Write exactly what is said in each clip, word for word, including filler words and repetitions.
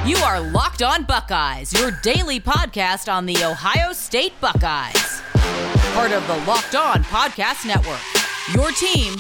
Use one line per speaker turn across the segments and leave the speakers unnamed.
You are Locked On Buckeyes, your daily podcast on the Ohio State Buckeyes. Part of the Locked On Podcast Network, your team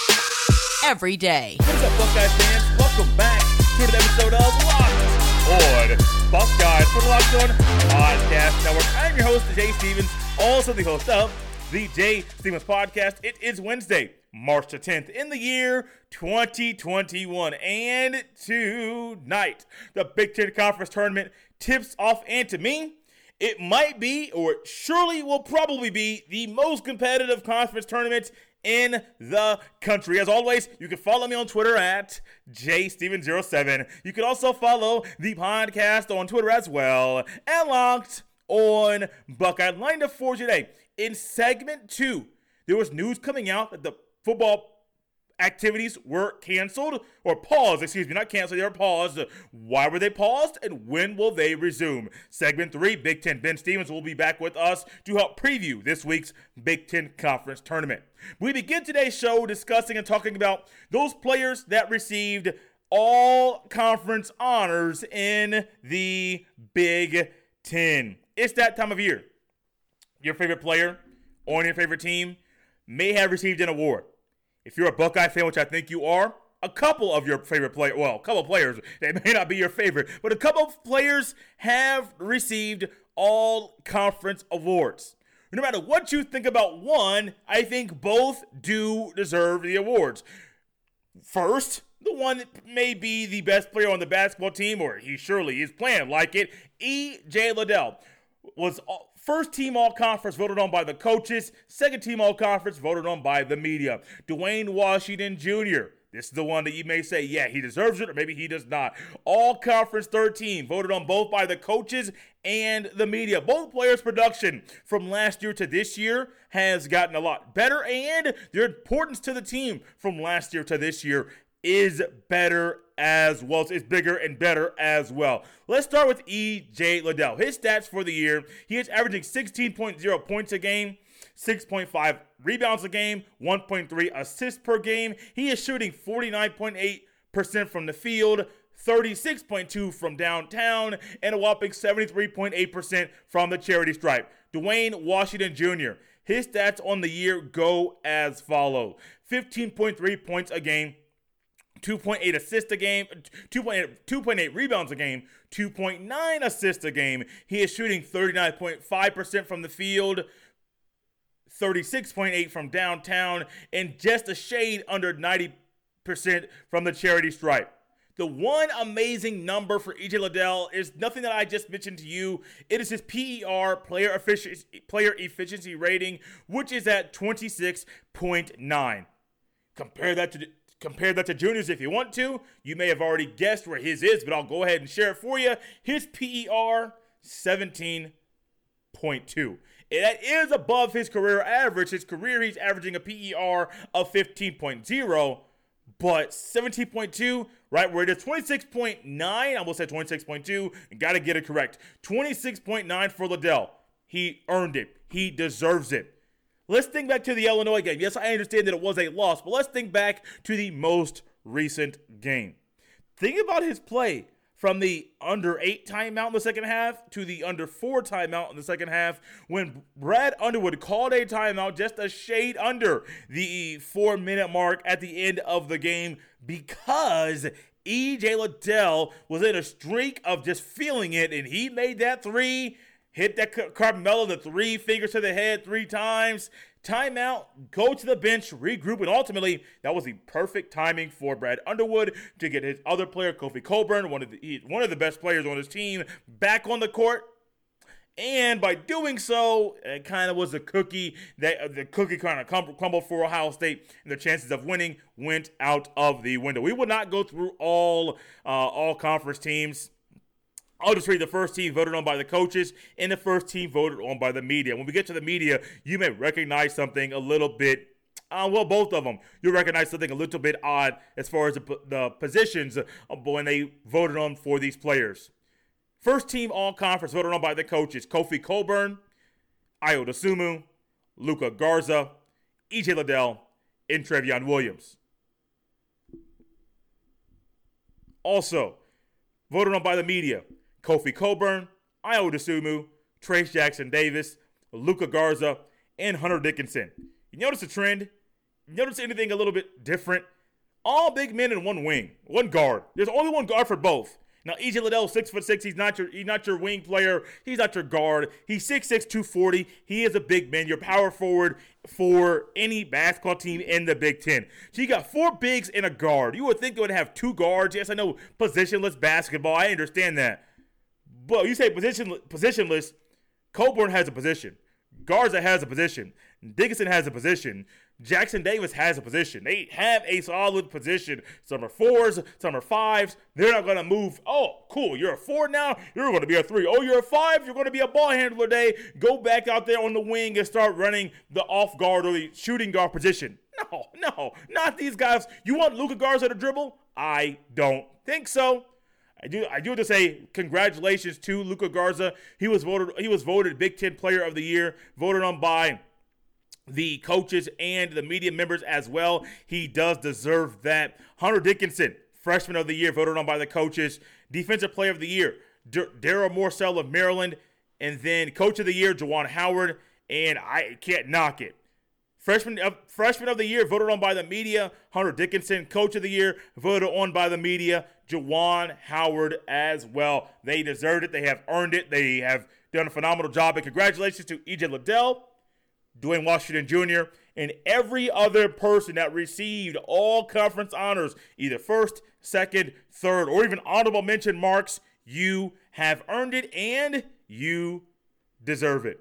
every day.
What's up, Buckeyes fans? Welcome back to an episode of Locked On Buckeyes for the Locked On Podcast Network. I'm your host, Jay Stevens, also the host of the Jay Stevens Podcast. It is Wednesday, March the tenth in the year twenty twenty-one, and tonight the Big Ten Conference Tournament tips off, and to me, it might be, or it surely will probably be, the most competitive conference tournament in the country. As always, you can follow me on Twitter at J Steven zero seven. You can also follow the podcast on Twitter as well, and Locked On Buckeye. Lined up for today in segment two, there was news coming out that the football activities were canceled, or paused, excuse me, not canceled, they were paused. Why were they paused, and when will they resume? Segment three, Big Ten Ben Stevens will be back with us to help preview this week's Big Ten Conference Tournament. We begin today's show discussing and talking about those players that received all conference honors in the Big Ten. It's that time of year. Your favorite player on your favorite team may have received an award. If you're a Buckeye fan, which I think you are, a couple of your favorite players, well, a couple of players, they may not be your favorite, but a couple of players have received all conference awards. No matter what you think about one, I think both do deserve the awards. First, the one that may be the best player on the basketball team, or he surely is playing like it, E J Liddell, was first team all-conference voted on by the coaches, second team all-conference voted on by the media. Duane Washington Junior, this is the one that you may say, yeah, he deserves it, or maybe he does not. All-conference third team, voted on both by the coaches and the media. Both players' production from last year to this year has gotten a lot better, and their importance to the team from last year to this year is better as well. It's bigger and better as well. Let's start with E J Liddell. His stats for the year, he is averaging sixteen point oh points a game, six point five rebounds a game, one point three assists per game. He is shooting forty-nine point eight percent from the field, thirty-six point two from downtown, and a whopping seventy-three point eight percent from the charity stripe. Duane Washington Junior, his stats on the year go as follows: fifteen point three points a game, two point eight assists a game, two point eight, two point eight rebounds a game, two point nine assists a game. He is shooting thirty-nine point five percent from the field, thirty-six point eight from downtown, and just a shade under ninety percent from the charity stripe. The one amazing number for E J Liddell is nothing that I just mentioned to you. It is his P E R, player efficiency, player efficiency rating, which is at twenty-six point nine. Compare that to the Compare that to Junior's if you want to. You may have already guessed where his is, but I'll go ahead and share it for you. His P E R, seventeen point two. That is above his career average. His career, he's averaging a P E R of fifteen point oh, but seventeen point two, right where it is twenty-six point nine. I almost said twenty-six point two. Got to get it correct. twenty-six point nine for Liddell. He earned it. He deserves it. Let's think back to the Illinois game. Yes, I understand that it was a loss, but let's think back to the most recent game. Think about his play from the under eight timeout in the second half to the under four timeout in the second half, when Brad Underwood called a timeout just a shade under the four-minute mark at the end of the game, because E J Liddell was in a streak of just feeling it, and he made that three. Hit that Carmelo, the three fingers to the head three times. Timeout, go to the bench, regroup, and ultimately, that was the perfect timing for Brad Underwood to get his other player, Kofi Cockburn, one of the one of the best players on his team, back on the court. And by doing so, it kind of was a cookie that uh, the cookie kind of crumbled for Ohio State, and their chances of winning went out of the window. We will not go through all uh, all conference teams. I'll just read the first team voted on by the coaches and the first team voted on by the media. When we get to the media, you may recognize something a little bit, uh, well, both of them. You'll recognize something a little bit odd as far as the, the positions when they voted on for these players. First team all-conference voted on by the coaches: Kofi Cockburn, Ayo Dosunmu, Luka Garza, E J Liddell, and Trevion Williams. Also, voted on by the media: Kofi Cockburn, Ayo Dosunmu, Trayce Jackson-Davis, Luka Garza, and Hunter Dickinson. You notice a trend? You notice anything a little bit different? All big men in one wing, one guard. There's only one guard for both. Now, E J Liddell, six foot six. He's not your he's not your wing player. He's not your guard. He's six six, two forty. He is a big man. Your power forward for any basketball team in the Big Ten. So you got four bigs and a guard. You would think they would have two guards. Yes, I know positionless basketball. I understand that. But you say position positionless. Cockburn has a position. Garza has a position. Dickinson has a position. Jackson-Davis has a position. They have a solid position. Some are fours, some are fives. They're not going to move. Oh, cool. You're a four now. You're going to be a three. Oh, you're a five. You're going to be a ball handler today. Go back out there on the wing and start running the off guard or the shooting guard position. No, no, not these guys. You want Luka Garza to dribble? I don't think so. I do I do have to say congratulations to Luka Garza. He was voted he was voted Big Ten Player of the Year, voted on by the coaches and the media members as well. He does deserve that. Hunter Dickinson, Freshman of the Year, voted on by the coaches. Defensive Player of the Year, D- Daryl Morcell of Maryland. And then Coach of the Year, Juwan Howard. And I can't knock it. Freshman of, Freshman of the Year, voted on by the media, Hunter Dickinson. Coach of the Year, voted on by the media, Juwan Howard as well. They deserved it. They have earned it. They have done a phenomenal job. And congratulations to E J Liddell, Dwayne Washington Junior, and every other person that received all conference honors, either first, second, third, or even honorable mention marks. You have earned it, and you deserve it.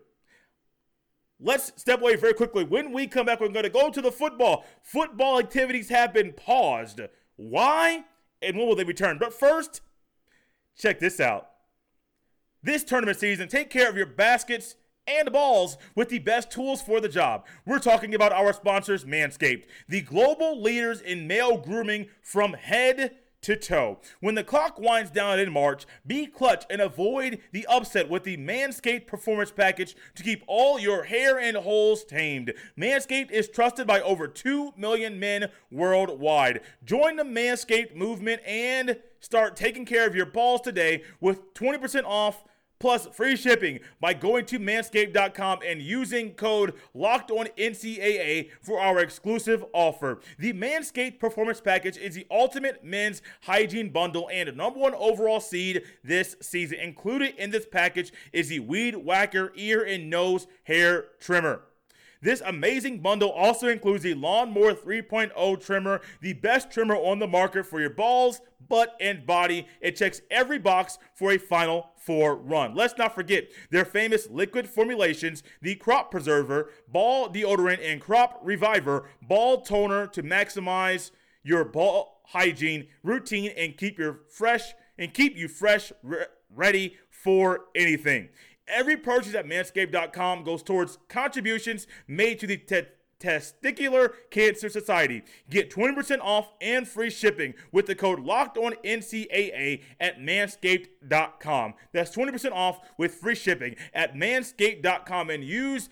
Let's step away very quickly. When we come back, we're going to go to the football. Football activities have been paused. Why? And when will they return? But first, check this out. This tournament season, take care of your baskets and balls with the best tools for the job. We're talking about our sponsors, Manscaped, the global leaders in male grooming from head to toe. When the clock winds down in March, be clutch and avoid the upset with the Manscaped Performance Package to keep all your hair and holes tamed. Manscaped is trusted by over two million men worldwide. Join the Manscaped movement and start taking care of your balls today with twenty percent off plus free shipping by going to manscaped dot com and using code LOCKEDONNCAA for our exclusive offer. The Manscaped Performance Package is the ultimate men's hygiene bundle and number one overall seed this season. Included in this package is the Weed Whacker ear and nose hair trimmer. This amazing bundle also includes the Lawnmower three point oh trimmer, the best trimmer on the market for your balls, butt, and body. It checks every box for a Final Four run. Let's not forget their famous liquid formulations, the Crop Preserver, Ball Deodorant, and Crop Reviver Ball Toner to maximize your ball hygiene routine and keep your fresh and keep you fresh, re- ready for anything. Every purchase at manscaped dot com goes towards contributions made to the te- Testicular Cancer Society. Get twenty percent off and free shipping with the code LOCKEDONNCAA at manscaped dot com. That's twenty percent off with free shipping at manscaped dot com and use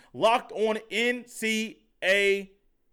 LOCKEDONNCAA.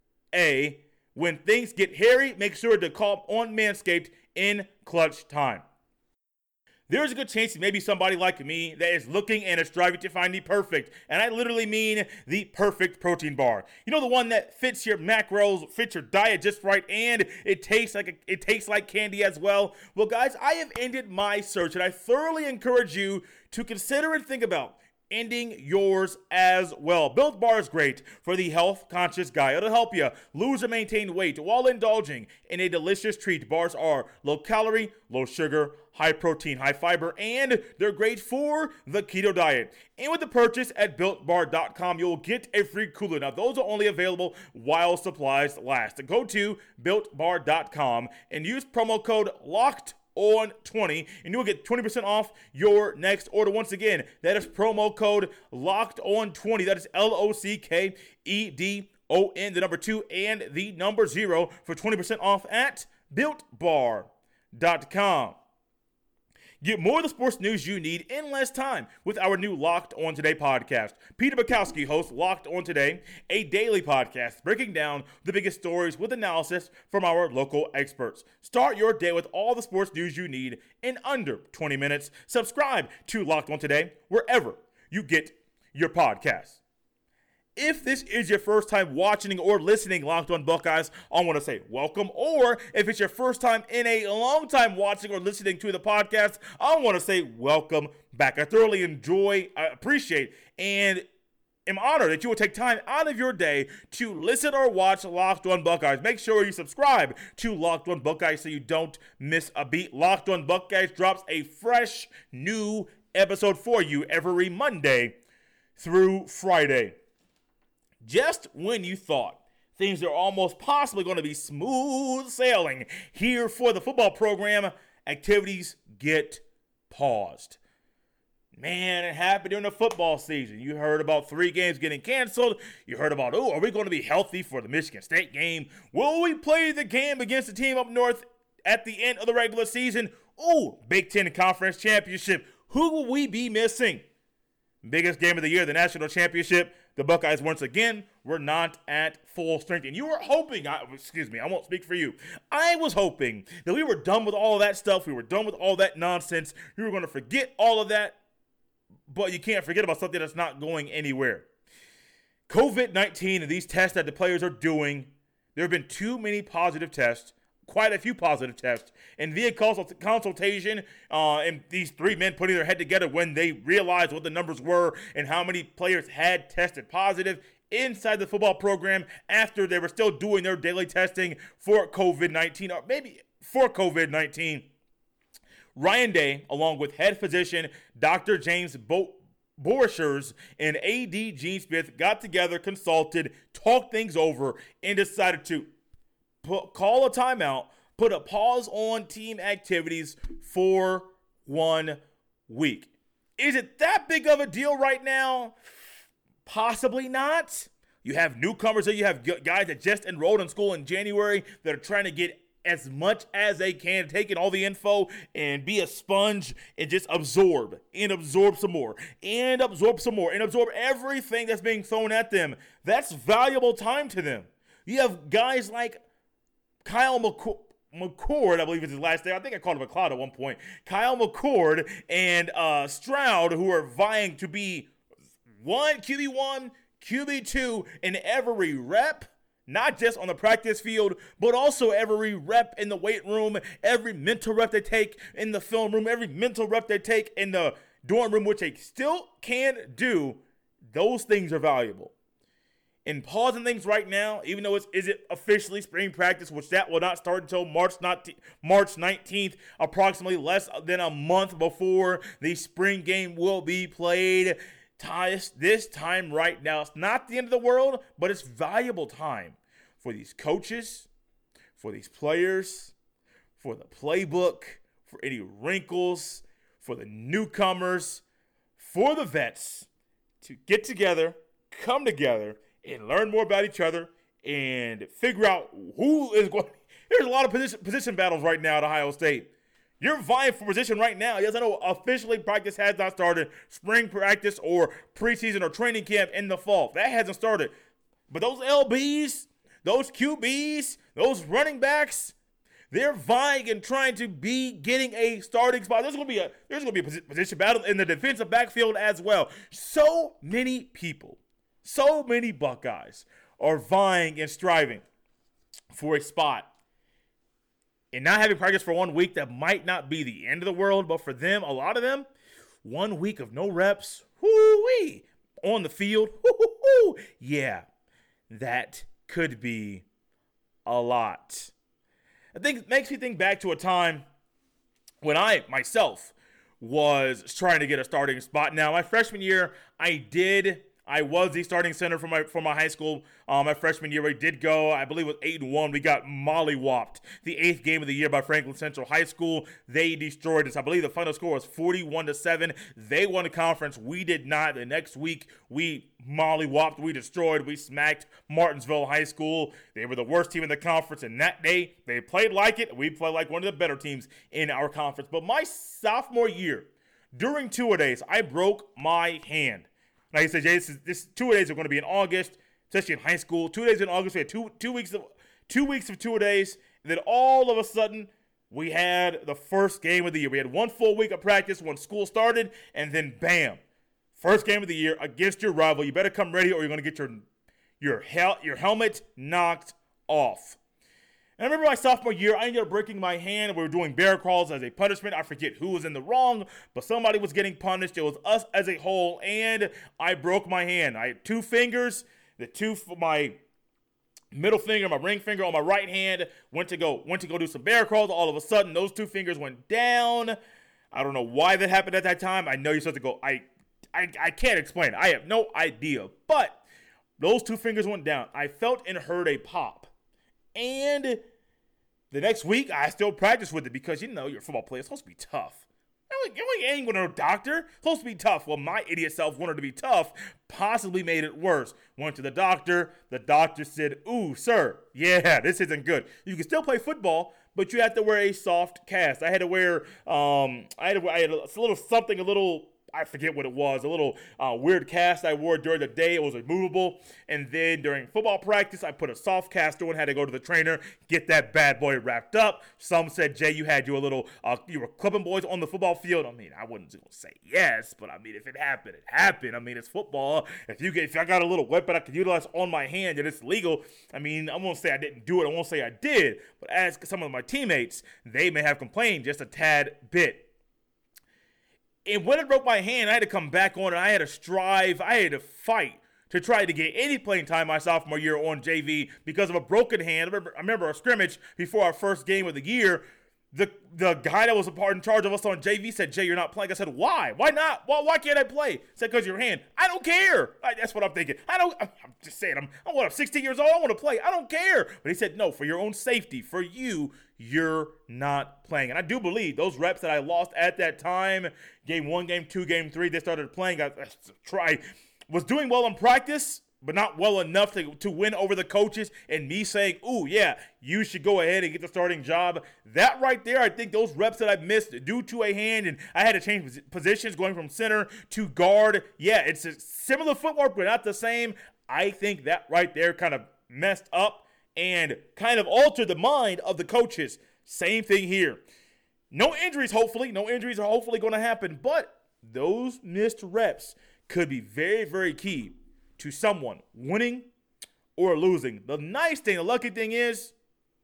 When things get hairy, make sure to call on Manscaped in clutch time. There's a good chance maybe somebody like me that is looking and is striving to find the perfect, and I literally mean the perfect protein bar. You know, the one that fits your macros, fits your diet just right, and it tastes like a, it tastes like candy as well. Well, guys, I have ended my search, and I thoroughly encourage you to consider and think about ending yours as well. Built Bar is great for the health-conscious guy. It'll help you lose or maintain weight while indulging in a delicious treat. Bars are low-calorie, low-sugar, high-protein, high-fiber, and they're great for the keto diet. And with the purchase at built bar dot com, you'll get a free cooler. Now, those are only available while supplies last. Go to built bar dot com and use promo code LOCKED on twenty, and you'll get twenty percent off your next order. Once again, that is promo code locked on twenty. That is L O C K E D O N, the number two and the number zero for twenty percent off at built bar dot com. Get more of the sports news you need in less time with our new Locked On Today podcast. Peter Bukowski hosts Locked On Today, a daily podcast breaking down the biggest stories with analysis from our local experts. Start your day with all the sports news you need in under twenty minutes. Subscribe to Locked On Today wherever you get your podcasts. If this is your first time watching or listening Locked On Buckeyes, I want to say welcome. Or if it's your first time in a long time watching or listening to the podcast, I want to say welcome back. I thoroughly enjoy, I appreciate, and am honored that you will take time out of your day to listen or watch Locked On Buckeyes. Make sure you subscribe to Locked On Buckeyes so you don't miss a beat. Locked On Buckeyes drops a fresh new episode for you every Monday through Friday. Just when you thought things are almost possibly going to be smooth sailing here for the football program, activities get paused. Man, it happened during the football season. You heard about three games getting canceled. You heard about, oh, are we going to be healthy for the Michigan State game? Will we play the game against the team up north at the end of the regular season? Oh, Big Ten Conference Championship. Who will we be missing? Biggest game of the year, the national championship. The Buckeyes, once again, were not at full strength. And you were hoping, I, excuse me, I won't speak for you. I was hoping that we were done with all of that stuff. We were done with all that nonsense. You were going to forget all of that. But you can't forget about something that's not going anywhere. covid nineteen and these tests that the players are doing, there have been too many positive tests. Quite a few positive tests, and via consultation, uh, and these three men putting their head together when they realized what the numbers were and how many players had tested positive inside the football program after they were still doing their daily testing for covid nineteen, or maybe for covid nineteen. Ryan Day, along with head physician Doctor James Bo- Borchers and A D Gene Smith, got together, consulted, talked things over, and decided to Put, call a timeout, put a pause on team activities for one week. Is it that big of a deal right now? Possibly not. You have newcomers there. You have guys that just enrolled in school in January that are trying to get as much as they can, take in all the info and be a sponge and just absorb and absorb some more and absorb some more and absorb everything that's being thrown at them. That's valuable time to them. You have guys like Kyle McCord, McCord, I believe is his last name. I think I called him McLeod at one point. Kyle McCord and uh, Stroud, who are vying to be one Q B one, Q B two in every rep, not just on the practice field, but also every rep in the weight room, every mental rep they take in the film room, every mental rep they take in the dorm room, which they still can do. Those things are valuable. And pausing things right now, even though it's isn't officially spring practice, which that will not start until March nineteenth, approximately less than a month before the spring game will be played. This time right now, it's not the end of the world, but it's valuable time for these coaches, for these players, for the playbook, for any wrinkles, for the newcomers, for the vets to get together, come together, and learn more about each other and figure out who is going. There's a lot of position, position battles right now at Ohio State. You're vying for position right now. Yes, I know officially practice has not started. Spring practice or preseason or training camp in the fall. That hasn't started. But those L Bs, those Q Bs, those running backs, they're vying and trying to be getting a starting spot. There's going to be a there's going to be a position battle in the defensive backfield as well. So many people. So many Buckeyes are vying and striving for a spot. And not having practice for one week, that might not be the end of the world, but for them, a lot of them, one week of no reps, whoo-wee, on the field, whoo-hoo-hoo, yeah, that could be a lot. I think it makes me think back to a time when I, myself, was trying to get a starting spot. Now, my freshman year, I did I was the starting center for my for my high school. Um, my freshman year, I did go. I believe it was eight and one. We got mollywopped the eighth game of the year by Franklin Central High School. They destroyed us. I believe the final score was forty-one to seven. They won the conference. We did not. The next week, we mollywopped. We destroyed. We smacked Martinsville High School. They were the worst team in the conference. And that day, they played like it. We played like one of the better teams in our conference. But my sophomore year, during two-a-days, I broke my hand. Like I said, Jay, this, is, this two-a-days are going to be in August, especially in high school. Two days in August, we had two two weeks of two weeks of two-a-days. And then all of a sudden, we had the first game of the year. We had one full week of practice when school started, and then bam, first game of the year against your rival. You better come ready, or you're going to get your your hel- your helmet knocked off. And I remember my sophomore year, I ended up breaking my hand. We were doing bear crawls as a punishment. I forget who was in the wrong, but somebody was getting punished. It was us as a whole, and I broke my hand. I had two fingers. The two, my middle finger, my ring finger on my right hand, went to go went to go do some bear crawls. All of a sudden, those two fingers went down. I don't know why that happened at that time. I know you're supposed to go. I, I, I can't explain. I have no idea. But those two fingers went down. I felt and heard a pop. And the next week, I still practiced with it because, you know, you're a football player. It's supposed to be tough. You ain't going to a doctor. It's supposed to be tough. Well, my idiot self wanted to be tough, possibly made it worse. Went to the doctor. The doctor said, ooh, sir, yeah, this isn't good. You can still play football, but you have to wear a soft cast. I had to wear, um, I had to wear, I had a, a little something, a little, I forget what it was, a little uh, weird cast I wore during the day. It was removable. And then during football practice, I put a soft cast on, had to go to the trainer, get that bad boy wrapped up. Some said, Jay, you had you a little, uh, you were clubbing boys on the football field. I mean, I wasn't going to say yes, but I mean, if it happened, it happened. I mean, it's football. If you get, if I got a little weapon I could utilize on my hand and it's legal, I mean, I won't say I didn't do it. I won't say I did. But as some of my teammates, they may have complained just a tad bit. And when it broke my hand, I had to come back on it. I had to strive. I had to fight to try to get any playing time my sophomore year on J V because of a broken hand. I remember, I remember a scrimmage before our first game of the year. The the guy that was a part in charge of us on J V said, Jay, you're not playing. I said, why? Why not? Why, why can't I play? He said, because your hand. I don't care. I, that's what I'm thinking. I don't, I'm, I'm just saying, I'm, I'm, what, I'm sixteen years old. I want to play. I don't care. But he said, no, for your own safety, for you, you're not playing. And I do believe those reps that I lost at that time, game one, game two, game three, they started playing. I, I tried, was doing well in practice, but not well enough to, to win over the coaches and me saying, ooh, yeah, you should go ahead and get the starting job. That right there, I think those reps that I missed due to a hand, and I had to change positions going from center to guard. Yeah, it's a similar footwork, but not the same. I think that right there kind of messed up and kind of altered the mind of the coaches. Same thing here. No injuries, hopefully. No injuries are hopefully going to happen, but those missed reps could be very, very key to someone winning or losing. The nice thing, the lucky thing is,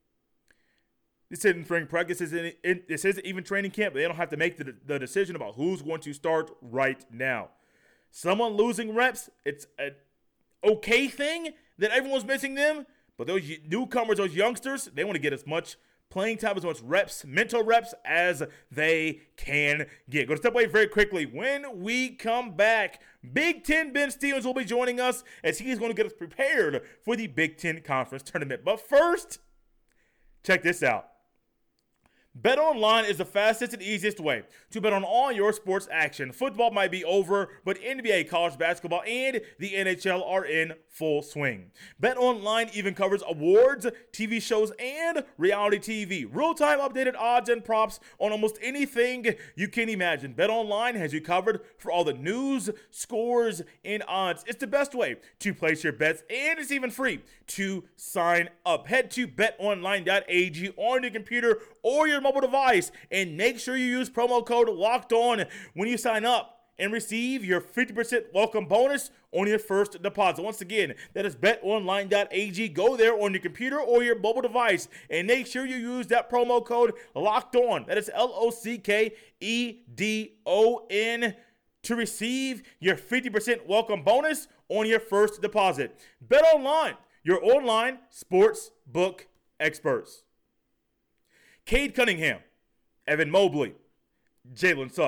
this isn't spring practice, this isn't, this isn't even training camp, but they don't have to make the, the decision about who's going to start right now. Someone losing reps, it's an okay thing that everyone's missing them, but those newcomers, those youngsters, they want to get as much playing time, as much reps, mental reps as they can get. Going to step away very quickly. When we come back, Big Ten Ben Stevens will be joining us as he is going to get us prepared for the Big Ten Conference Tournament. But first, check this out. BetOnline is the fastest and easiest way to bet on all your sports action. Football might be over, but N B A, college basketball, and the N H L are in full swing. BetOnline even covers awards, T V shows, and reality T V. Real-time updated odds and props on almost anything you can imagine. BetOnline has you covered for all the news, scores, and odds. It's the best way to place your bets, and it's even free to sign up. Head to bet online dot a g on your computer or your mobile device and make sure you use promo code locked on when you sign up and receive your fifty percent welcome bonus on your first deposit. Once again, that is bet online dot a g. Go there on your computer or your mobile device and make sure you use that promo code locked on. That is L O C K E D O N to receive your fifty percent welcome bonus on your first deposit. BetOnline, your online sports book experts. Cade Cunningham, Evan Mobley, Jalen Suggs,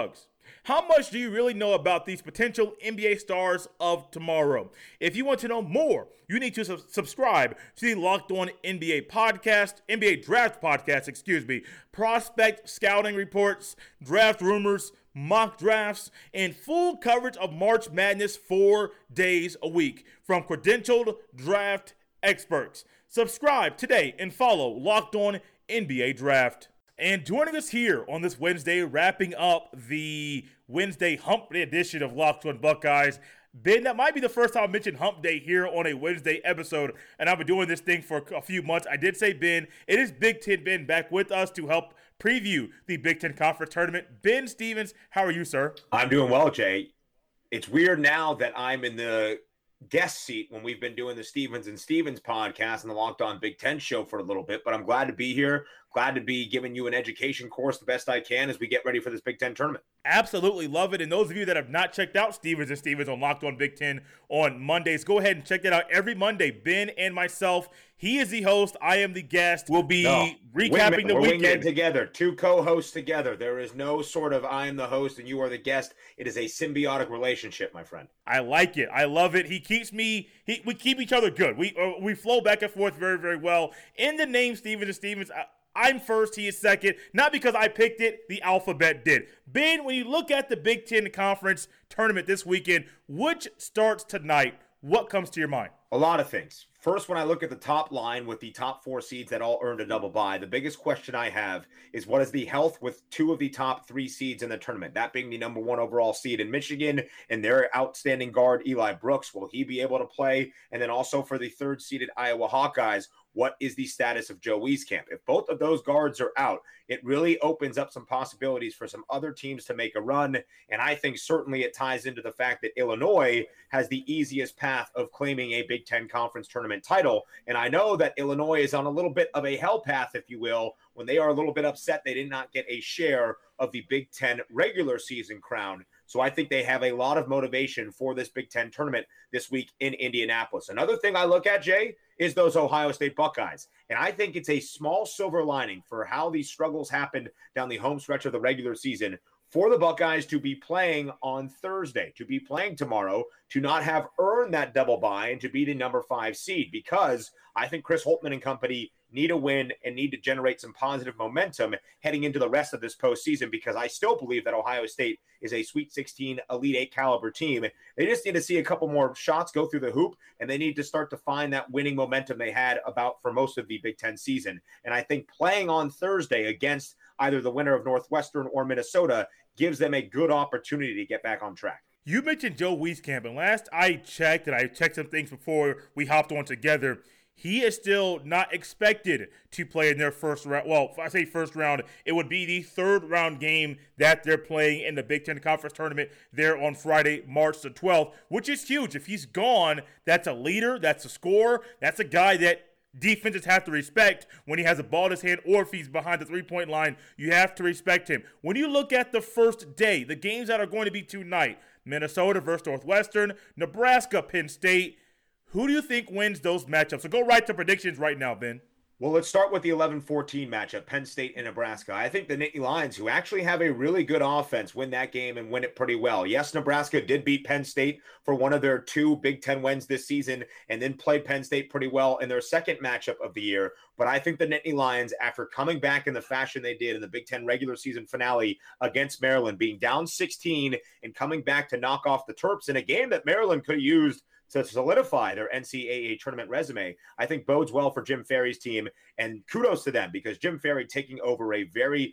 How much do you really know about these potential N B A stars of tomorrow? If you want to know more, you need to su- subscribe to the Locked On N B A podcast, N B A Draft podcast, excuse me, prospect scouting reports, draft rumors, mock drafts, and full coverage of March Madness four days a week from credentialed draft experts. Subscribe today and follow Locked On N B A Draft. And joining us here on this Wednesday, wrapping up the Wednesday Hump Day edition of Locked On Buckeyes, Ben, that might be the first time I mentioned Hump Day here on a Wednesday episode, and I've been doing this thing for a few months. I did say Ben. It is Big Ten Ben back with us to help preview the Big Ten Conference Tournament. Ben Stevens, how are you, sir?
I'm doing well, Jay. It's weird now that I'm in the guest seat when we've been doing the Stevens and Stevens podcast and the Locked On Big Ten show for a little bit, but I'm glad to be here. Glad to be giving you an education course the best I can as we get ready for this Big Ten tournament.
Absolutely love it. And those of you that have not checked out Stevens and Stevens on Locked On Big Ten on Mondays, go ahead and check that out every Monday. Ben and myself, he is the host, I am the guest. We'll be no, recapping wingman, the
we're
weekend.
together, two co-hosts together. There is no sort of I am the host and you are the guest. It is a symbiotic relationship, my friend.
I like it. I love it. He keeps me, he, we keep each other good. We uh, we flow back and forth very, very well. In the name Stevens and Stevens, I, I'm first, he is second, not because I picked it, the alphabet did. Ben, when you look at the Big Ten Conference tournament this weekend, which starts tonight, what comes to your mind?
A lot of things. First, when I look at the top line with the top four seeds that all earned a double bye, the biggest question I have is what is the health with two of the top three seeds in the tournament, that being the number one overall seed in Michigan and their outstanding guard, Eli Brooks. Will he be able to play? And then also for the third seeded Iowa Hawkeyes, what is the status of Joe Wieskamp? If both of those guards are out, it really opens up some possibilities for some other teams to make a run. And I think certainly it ties into the fact that Illinois has the easiest path of claiming a Big Ten Conference tournament title. And I know that Illinois is on a little bit of a hell path, if you will, when they are a little bit upset they did not get a share of the Big Ten regular season crown. So I think they have a lot of motivation for this Big Ten tournament this week in Indianapolis. Another thing I look at, Jay, is those Ohio State Buckeyes. And I think it's a small silver lining for how these struggles happened down the home stretch of the regular season for the Buckeyes to be playing on Thursday, to be playing tomorrow, to not have earned that double bye and to be the number five seed, because I think Chris Holtmann and company need a win and need to generate some positive momentum heading into the rest of this postseason, because I still believe that Ohio State is a Sweet sixteen Elite Eight caliber team. They just need to see a couple more shots go through the hoop, and they need to start to find that winning momentum they had about for most of the Big Ten season. And I think playing on Thursday against either the winner of Northwestern or Minnesota gives them a good opportunity to get back on track.
You mentioned Joe Wieskamp, and last I checked, and I checked some things before we hopped on together, he is still not expected to play in their first round. Well, if I say first round, it would be the third round game that they're playing in the Big Ten Conference Tournament there on Friday, March the twelfth, which is huge. If he's gone, that's a leader, that's a scorer, that's a guy that defenses have to respect when he has a ball in his hand, or if he's behind the three-point line, you have to respect him. When you look at the first day, the games that are going to be tonight, Minnesota versus Northwestern, Nebraska, Penn State, who do you think wins those matchups? So go right to predictions right now, Ben.
Well, let's start with the eleven fourteen matchup, Penn State and Nebraska. I think the Nittany Lions, who actually have a really good offense, win that game and win it pretty well. Yes, Nebraska did beat Penn State for one of their two Big Ten wins this season and then played Penn State pretty well in their second matchup of the year. But I think the Nittany Lions, after coming back in the fashion they did in the Big Ten regular season finale against Maryland, being down sixteen and coming back to knock off the Terps in a game that Maryland could have used to solidify their N C double A tournament resume, I think bodes well for Jim Ferry's team. And kudos to them, because Jim Ferry taking over a very,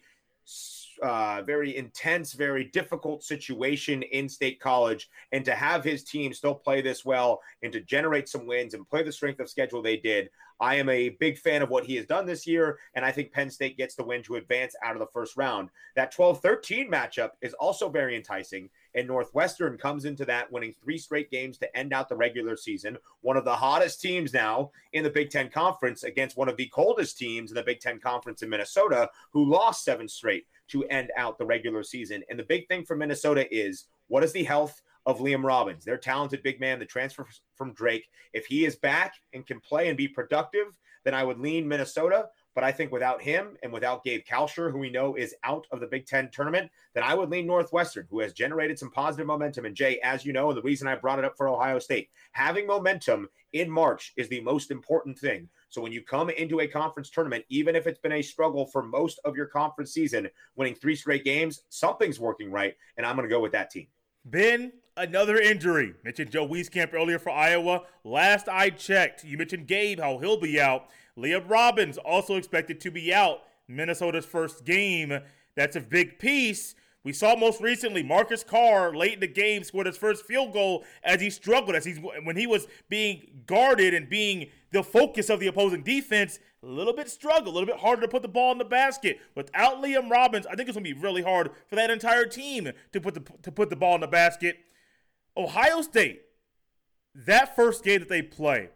uh, very intense, very difficult situation in State College, and to have his team still play this well and to generate some wins and play the strength of schedule they did. I am a big fan of what he has done this year, and I think Penn State gets the win to advance out of the first round. That twelve thirteen matchup is also very enticing, and Northwestern comes into that winning three straight games to end out the regular season, one of the hottest teams now in the Big Ten Conference against one of the coldest teams in the Big Ten Conference in Minnesota, who lost seven straight to end out the regular season. And the big thing for Minnesota is, what is the health of Liam Robbins, their talented big man, the transfer from Drake? If he is back and can play and be productive, then I would lean Minnesota. But I think without him and without Gabe Kalsher, who we know is out of the Big Ten tournament, then I would lean Northwestern, who has generated some positive momentum. And Jay, as you know, and the reason I brought it up for Ohio State, having momentum in March is the most important thing. So when you come into a conference tournament, even if it's been a struggle for most of your conference season, winning three straight games, something's working right. And I'm going to go with that team.
Ben, another injury. Mentioned Joe Wieskamp earlier for Iowa. Last I checked, you mentioned Gabe, how he'll be out. Liam Robbins also expected to be out. Minnesota's first game. That's a big piece. We saw most recently Marcus Carr late in the game scored his first field goal as he struggled, as he's when he was being guarded and being the focus of the opposing defense. A little bit struggled, a little bit harder to put the ball in the basket. Without Liam Robbins, I think it's going to be really hard for that entire team to put the to put the ball in the basket. Ohio State, that first game that they play,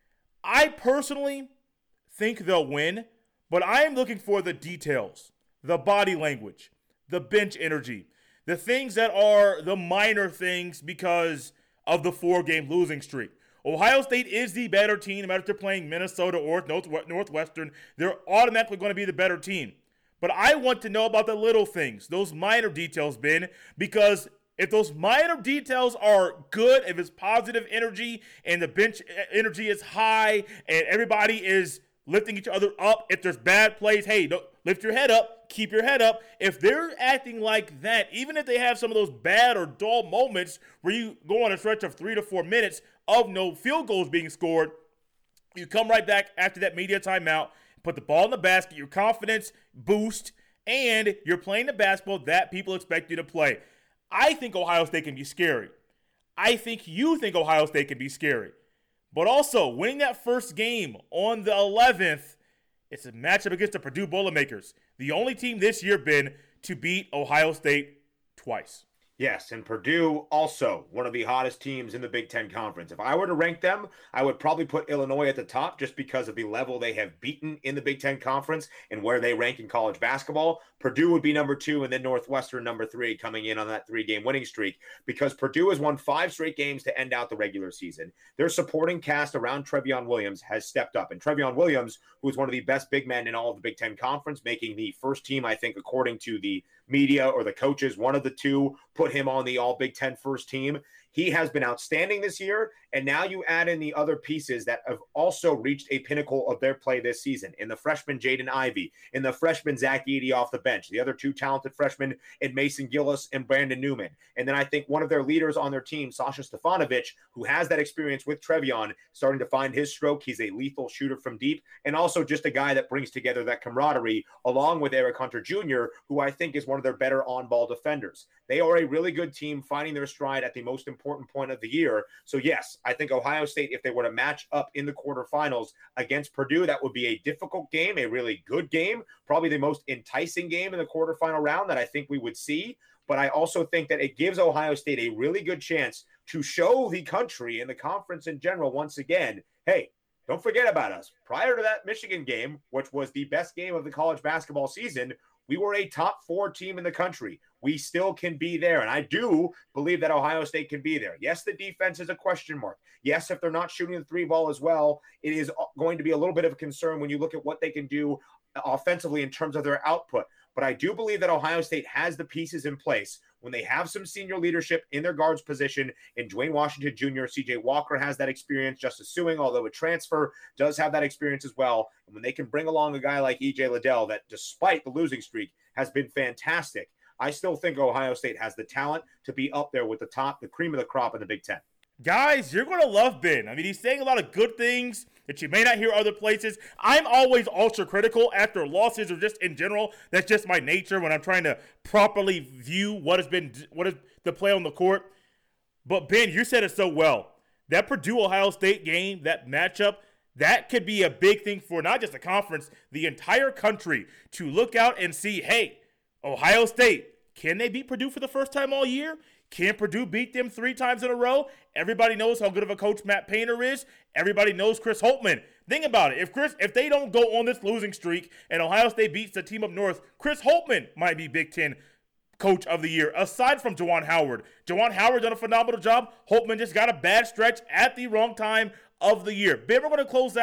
I personally think they'll win, but I am looking for the details, the body language, the bench energy, the things that are the minor things because of the four-game losing streak. Ohio State is the better team, no matter if they're playing Minnesota or Northwestern. They're automatically going to be the better team. But I want to know about the little things, those minor details, Ben, because if those minor details are good, if it's positive energy and the bench energy is high and everybody is lifting each other up, if there's bad plays, hey, don't, lift your head up, keep your head up. If they're acting like that, even if they have some of those bad or dull moments where you go on a stretch of three to four minutes of no field goals being scored, you come right back after that media timeout, put the ball in the basket, your confidence boost, and you're playing the basketball that people expect you to play. I think Ohio State can be scary. I think you think Ohio State can be scary. But also, winning that first game on the eleventh, it's a matchup against the Purdue Boilermakers. The only team this year, Ben, to beat Ohio State twice.
Yes, and Purdue also one of the hottest teams in the Big Ten Conference. If I were to rank them, I would probably put Illinois at the top just because of the level they have beaten in the Big Ten Conference and where they rank in college basketball. Purdue would be number two, and then Northwestern number three, coming in on that three-game winning streak, because Purdue has won five straight games to end out the regular season. Their supporting cast around Trevion Williams has stepped up, and Trevion Williams, who is one of the best big men in all of the Big Ten Conference, making the first team, I think, according to the media or the coaches, one of the two, put him on the all Big Ten first team. He has been outstanding this year, and now you add in the other pieces that have also reached a pinnacle of their play this season. In the freshman Jaden Ivey, in the freshman Zach Edey off the bench, the other two talented freshmen in Mason Gillis and Brandon Newman. And then I think one of their leaders on their team, Sasha Stefanovic, who has that experience with Trevion, starting to find his stroke. He's a lethal shooter from deep, and also just a guy that brings together that camaraderie, along with Eric Hunter Junior, who I think is one of their better on-ball defenders. They are a really good team, finding their stride at the most important point of the year. So yes, I think Ohio State, if they were to match up in the quarterfinals against Purdue, that would be a difficult game, a really good game, probably the most enticing game in the quarterfinal round that I think we would see. But I also think that it gives Ohio State a really good chance to show the country and the conference in general once again, hey, don't forget about us. Prior to that Michigan game, which was the best game of the college basketball season, we were a top four team in the country. We still can be there. And I do believe that Ohio State can be there. Yes, the defense is a question mark. Yes, if they're not shooting the three ball as well, it is going to be a little bit of a concern when you look at what they can do offensively in terms of their output. But I do believe that Ohio State has the pieces in place when they have some senior leadership in their guards position. In Dwayne Washington Junior, C J Walker has that experience. Justice Suing, although a transfer, does have that experience as well. And when they can bring along a guy like E J Liddell, that despite the losing streak has been fantastic, I still think Ohio State has the talent to be up there with the top, the cream of the crop in the Big Ten.
Guys, you're going to love Ben. I mean, he's saying a lot of good things that you may not hear other places. I'm always ultra critical after losses or just in general. That's just my nature when I'm trying to properly view what has been, what is the play on the court. But Ben, you said it so well. That Purdue-Ohio State game, that matchup, that could be a big thing for not just the conference, the entire country to look out and see, hey, Ohio State, can they beat Purdue for the first time all year? Can Purdue beat them three times in a row? Everybody knows how good of a coach Matt Painter is. Everybody knows Chris Holtmann. Think about it. If Chris, if they don't go on this losing streak and Ohio State beats the team up north, Chris Holtmann might be Big Ten Coach of the Year, aside from Juwan Howard. Juwan Howard done a phenomenal job. Holtmann just got a bad stretch at the wrong time of the year. Ben, we're going to close out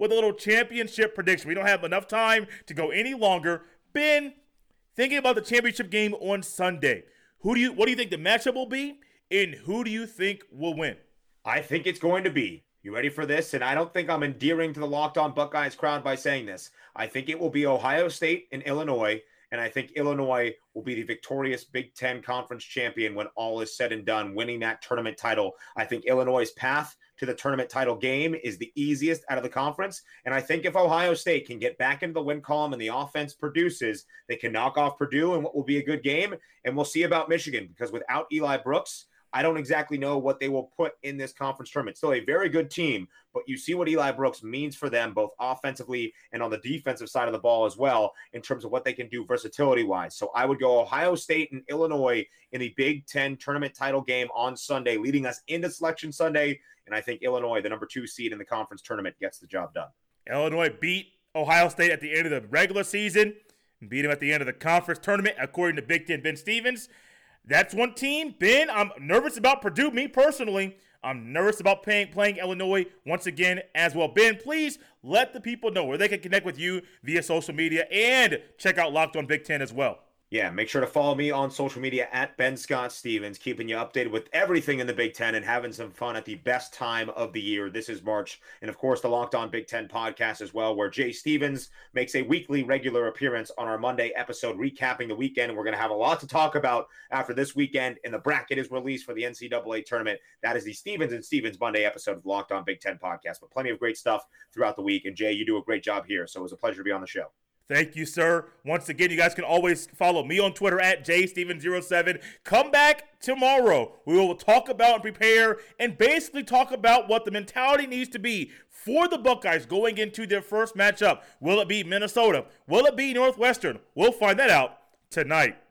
with a little championship prediction. We don't have enough time to go any longer. Ben, thinking about the championship game on Sunday, who do you what do you think the matchup will be, and who do you think will win?
I think it's going to be, you ready for this? And I don't think I'm endearing to the Locked On Buckeyes crowd by saying this. I think it will be Ohio State and Illinois, and I think Illinois will be the victorious Big Ten Conference champion when all is said and done, winning that tournament title. I think Illinois' path to the tournament title game is the easiest out of the conference, and I think if Ohio State can get back into the win column and the offense produces, they can knock off Purdue in what will be a good game, and we'll see about Michigan, because without Eli Brooks, I don't exactly know what they will put in this conference tournament. Still a very good team, but you see what Eli Brooks means for them, both offensively and on the defensive side of the ball as well, in terms of what they can do versatility-wise. So I would go Ohio State and Illinois in the Big Ten tournament title game on Sunday, leading us into Selection Sunday. And I think Illinois, the number two seed in the conference tournament, gets the job done.
Illinois beat Ohio State at the end of the regular season and beat them at the end of the conference tournament, according to Big Ten Ben Stevens. That's one team. Ben, I'm nervous about Purdue. Me personally, I'm nervous about playing, playing Illinois once again as well. Ben, please let the people know where they can connect with you via social media and check out Locked On Big Ten as well.
Yeah, make sure to follow me on social media at Ben Scott Stevens, keeping you updated with everything in the Big Ten and having some fun at the best time of the year. This is March. And of course, the Locked On Big Ten podcast as well, where Jay Stevens makes a weekly regular appearance on our Monday episode, recapping the weekend. And we're going to have a lot to talk about after this weekend. And the bracket is released for the N C double A tournament. That is the Stevens and Stevens Monday episode of the Locked On Big Ten podcast. But plenty of great stuff throughout the week. And Jay, you do a great job here. So it was a pleasure to be on the show.
Thank you, sir. Once again, you guys can always follow me on Twitter at J Steven zero seven. Come back tomorrow. We will talk about and prepare and basically talk about what the mentality needs to be for the Buckeyes going into their first matchup. Will it be Minnesota? Will it be Northwestern? We'll find that out tonight.